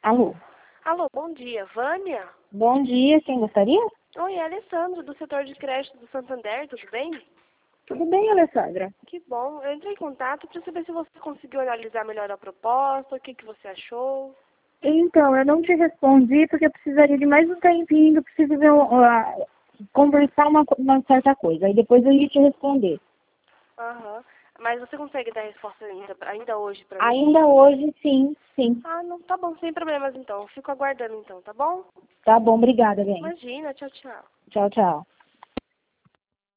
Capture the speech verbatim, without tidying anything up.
Alô? Alô, bom dia. Vânia? Bom dia, quem gostaria? Oi, é Alessandro, do setor de crédito do Santander, tudo bem? Tudo bem, Alessandra? Que bom. Eu entrei em contato para saber se você conseguiu analisar melhor a proposta, o que, que você achou. Então, eu não te respondi porque eu precisaria de mais um tempinho, eu preciso ver, uh, conversar uma, uma certa coisa, aí depois eu ia te responder. Aham. Mas você consegue dar resposta ainda, ainda hoje para mim? Ainda hoje, sim, sim. Ah, não, tá bom, sem problemas então. Fico aguardando então, tá bom? Tá bom, obrigada, bem. Imagina, tchau, tchau. Tchau, tchau.